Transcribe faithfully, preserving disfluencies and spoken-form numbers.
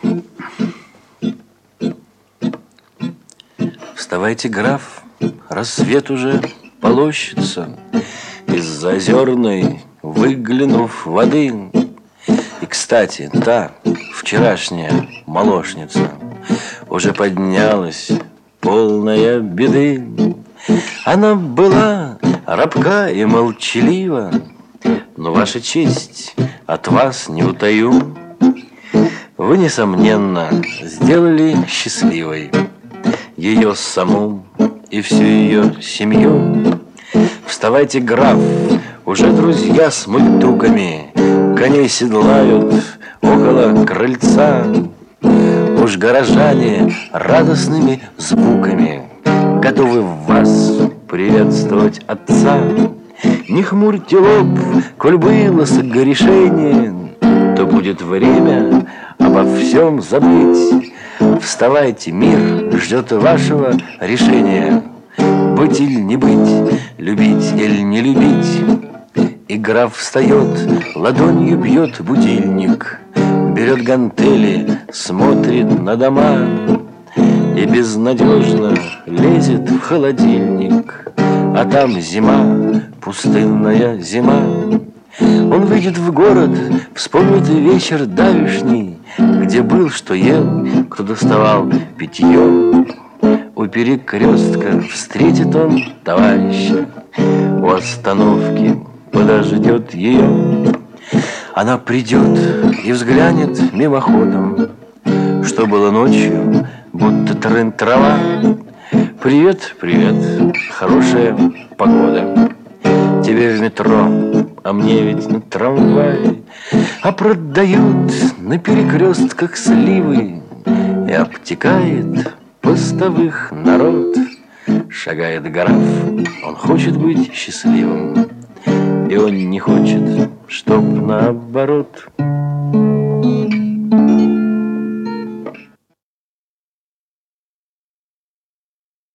Вставайте, граф, рассвет уже полощется, из-за озерной выглянув воды. И, кстати, та вчерашняя молочница уже поднялась, полная беды. Она была рабка и молчалива, но, ваша честь, от вас не утаю, вы, несомненно, сделали счастливой ее саму и всю ее семью. Вставайте, граф, уже друзья с мультуками коней седлают около крыльца. Уж горожане радостными звуками готовы в вас приветствовать отца. Не хмурьте лоб, коль было согрешение, то будет время обо всем забыть. Вставайте, мир ждет вашего решения. Быть или не быть, любить или не любить. И граф встает, ладонью бьет будильник, берет гантели, смотрит на дома и безнадежно лезет в холодильник. А там зима, пустынная зима. Он выйдет в город, вспомнит вечер давишний, где был, что ел, кто доставал питье. У перекрестка встретит он товарища, у остановки подождет ее. Она придет и взглянет мимоходом, что было ночью, будто трын-трава. Привет, привет, хорошая погода. Тебе в метро, а мне ведь на трамвае. А продают на перекрестках сливы, и обтекает постовых народ. Шагает граф, он хочет быть счастливым, и он не хочет, чтоб наоборот.